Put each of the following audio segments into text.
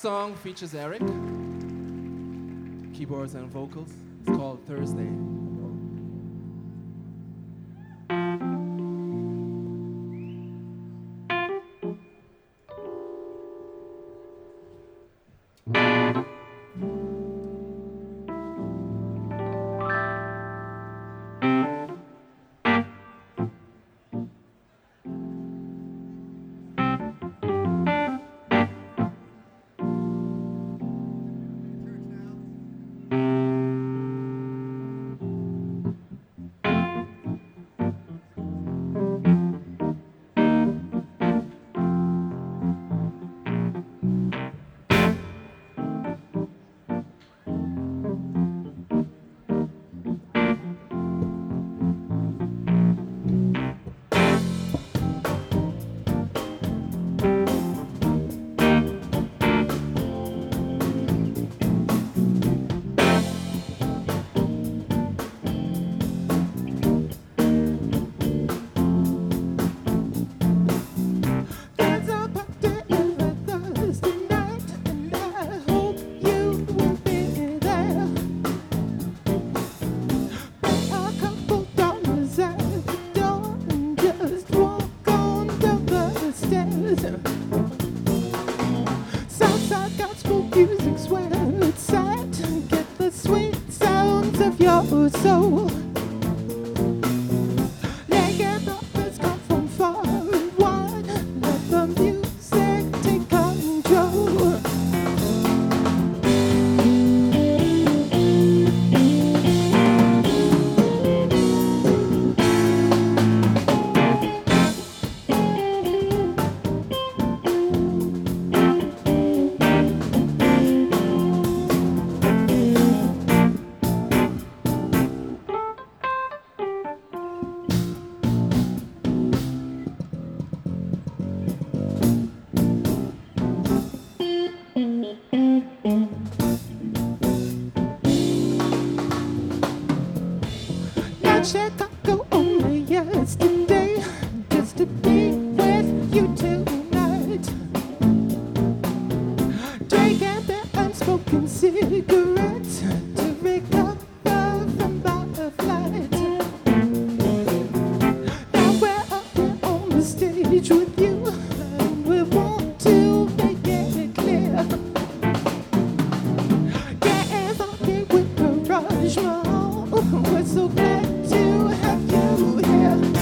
song features Eric, keyboards and vocals. It's called Thursday. Southside gospel music's where it's at. Get the sweet sounds of your soul. Reggae lovers come from far and wide. Let the music take control. Now Chicago only yesterday, just to be with you tonight. Drinking the unspoken cigarettes to recover from my flight. Now we're up here on the stage with you, and we want to make it clear. Getting funky with the Rushmore. We're so glad to have you here.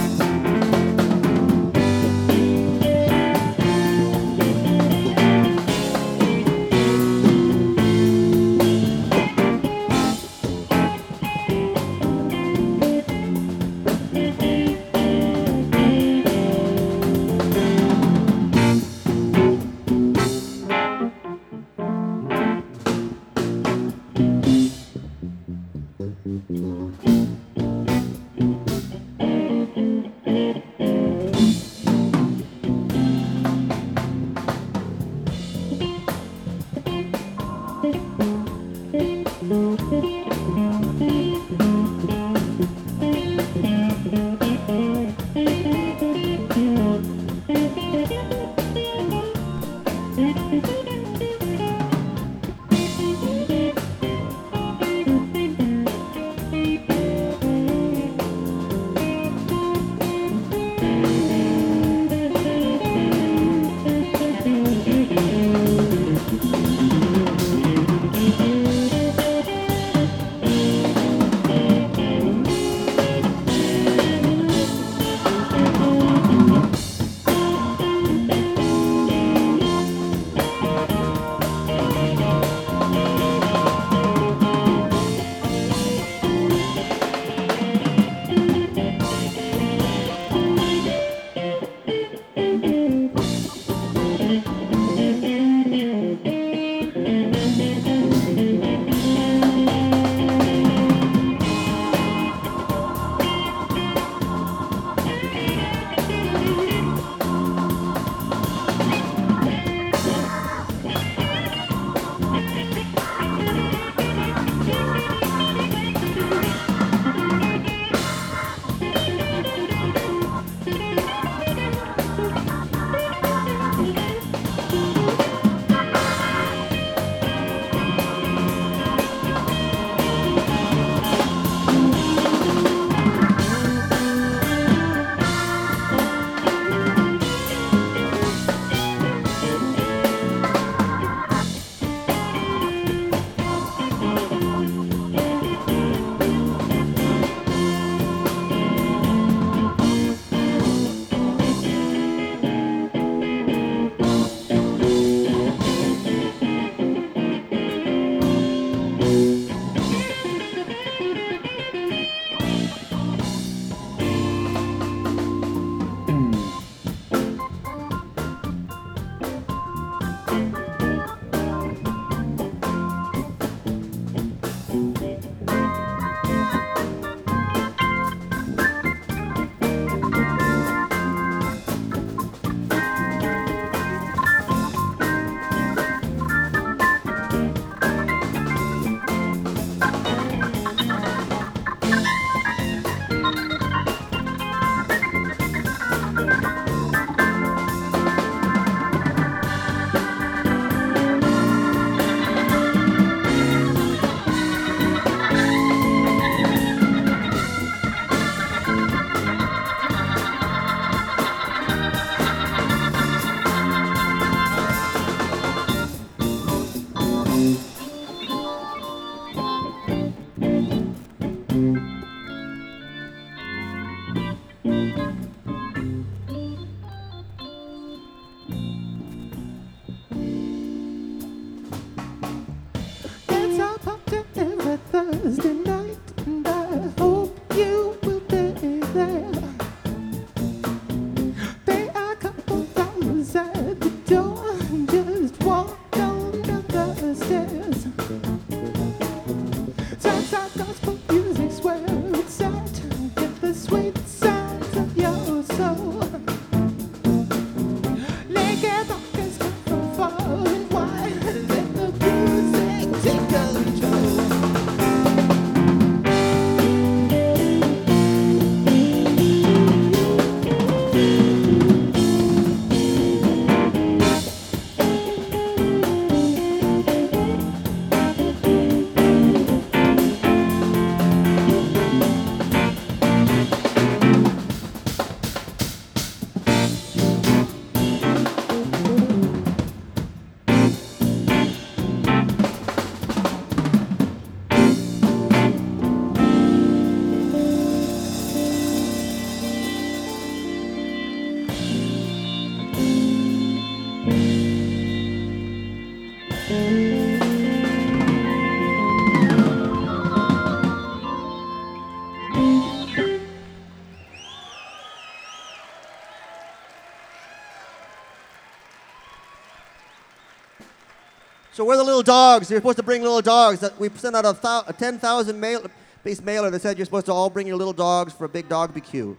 So we're the little dogs. You're supposed to bring little dogs. We sent out a 10,000 piece mailer that said you're supposed to all bring your little dogs for a big dog BQ.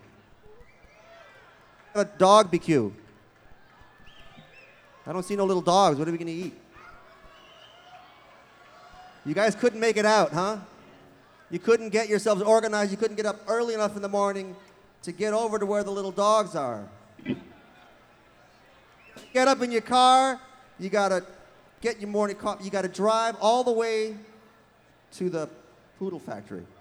A dog BQ. I don't see no little dogs. What are we going to eat? You guys couldn't make it out, huh? You couldn't get yourselves organized. You couldn't get up early enough in the morning to get over to where the little dogs are. Get up in your car. You got to get your morning coffee. You got to drive all the way to the poodle factory.